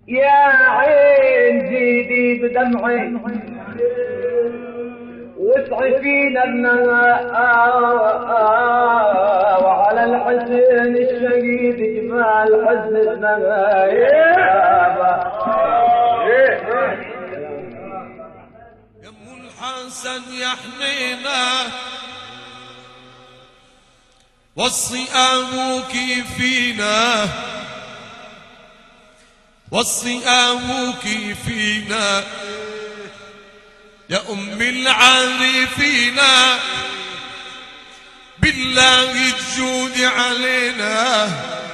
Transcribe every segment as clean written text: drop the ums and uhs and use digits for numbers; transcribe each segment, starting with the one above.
يا عين زيدي بدمعي واسعي فينا وعلى الحسين الشهيد جمال حزننا يا ام الحسن يا حنينه وصي ابوك فينا وصي ابوك فينا يا ام العارفين بالله تجود علينا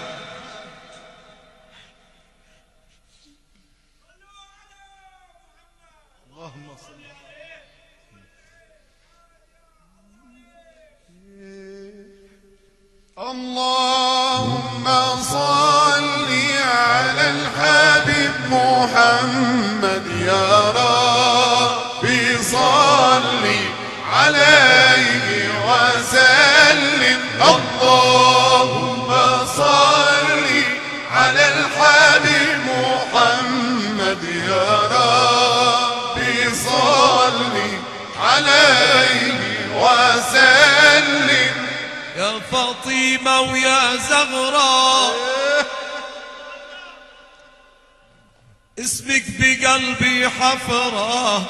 اللهم صل اللهم صل على الحبيب محمد يا ربي صل عليه وسلم اللهم صل على الحبيب محمد يا ربي صل عليه وسلم يا فاطمة ويا زغراء اسمك بقلبي حفرة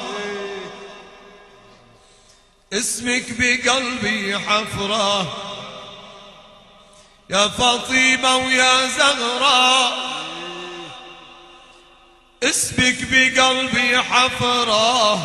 اسمك بقلبي حفرة يا فاطمة ويا زغراء اسمك بقلبي حفرة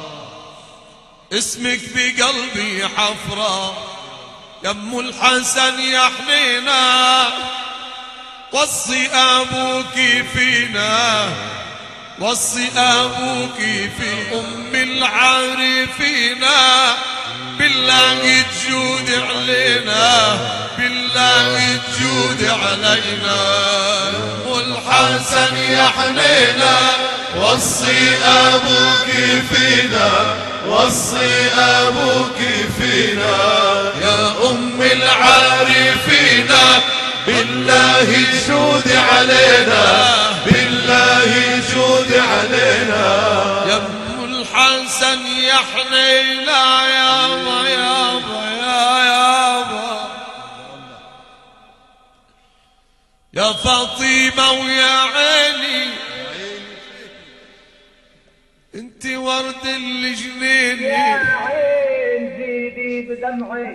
اسمك بقلبي حفرة يا ام الحسن يا حنينه وصي ابوك فينا وصي ابوك في ام العارفين بالله تجود علينا بالله تجود علينا والحسن يا حنينه وصي ابوك فينا وصي ابوك فينا يا ام العارفين بالله جود علينا بالله جود علينا يا ام الحسن يا حنينه يابا يابا يابا يا فاطمه ويا عيني انت ورد الجنين يا عين زيدي بدمعي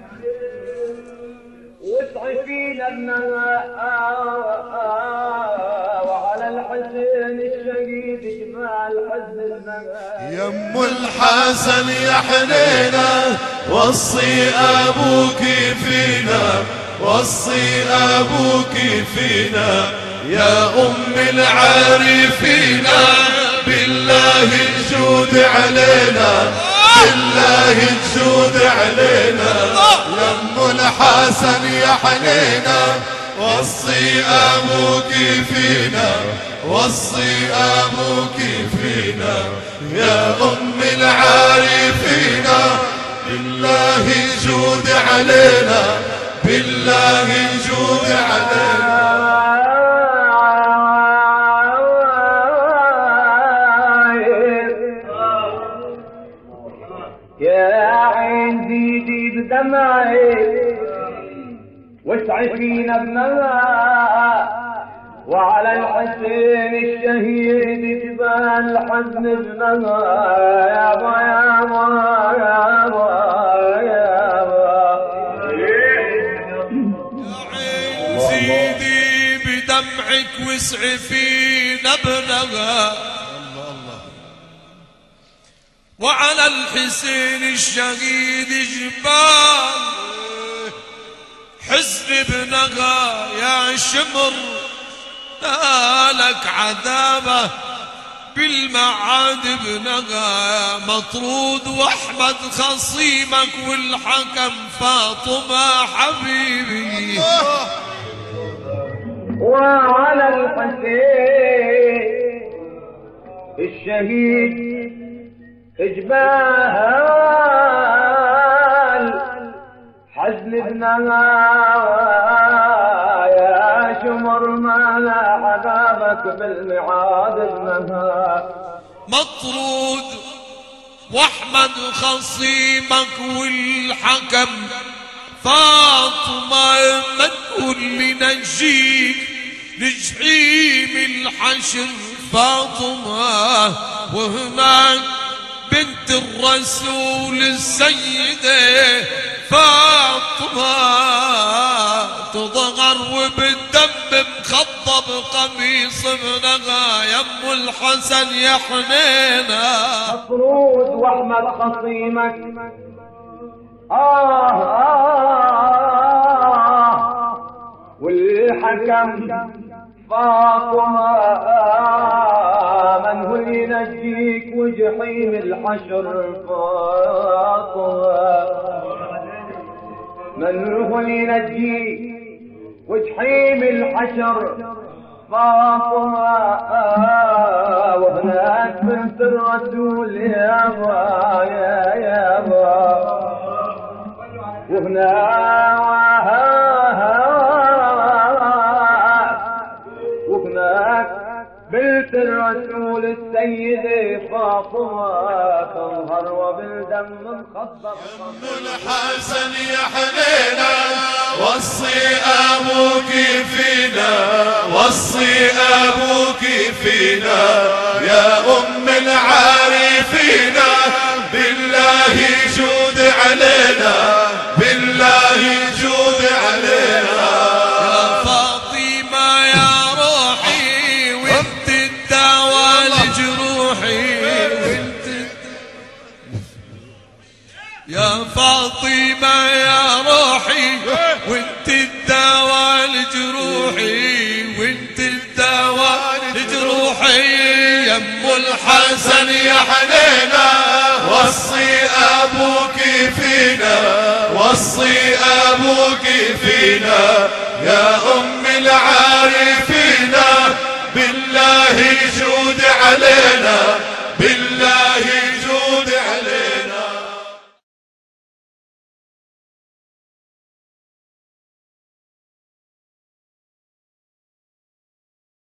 واسعي فينا وعلى الحسين الشهيد جمال حزننا يا ام الحسن يا حنينه وصي ابوك فينا وصي ابوك فينا يا ام العارفين بالله تجود علينا بالله تجود علينا يا ام الحسن يا حنينه وصي ابوك فينا وصي ابوك فينا يا ام العارفين بالله جود علينا بالله جود علينا يا عين زيدي بدمعي واسعي فينا وعلى الحسين الشهيد جبال حزن ابنها يابا يابا يابا يابا يا عين زيدي بدمعك واسعي فينا ابنها وعلى الحسين الشهيد جبال حزن ابنها يا شمر نالك عذابه بالمعاد ابنها مطرود واحمد خصيمك والحكم فاطمه حبيبي وعلى الحسين الشهيد اجبال حزن ابنها يا شمر ما لا عذابك بالمعاد ابنها مطرود واحمد خصيمك والحكم فاطمة من اللي نجيك لجحيم الحشر فاطمة وهناك بنت الرسول السيدة فاطمة تظهر وبالدم مخضب قميص ابنها يم الحسن يا حنينة مطرود واحمد خصيمك والحكم فاطمة من هو ينجيك وجحيم الحشر فاطمة من هو ينجيك وجحيم الحشر فاطمة وهناك بنت الرسول يابا يابا وهناك بنت الرسول السيدة فاطمة تظهر وبالدم مخضب الحسن يا حنينة وصي أبوك فينا وصي أبوك فينا يا أم العارفين بالله جود علينا بالله جود علينا يا فاطمة يا روحي وانت الدواء لجروحي يا فاطمة يا روحي وانت الدواء لجروحي وانت الدواء لجروحي يم الحسن يا حنينة وصي أبوك فينا وصي أبوك فينا يا أم العارفين بالله جود علينا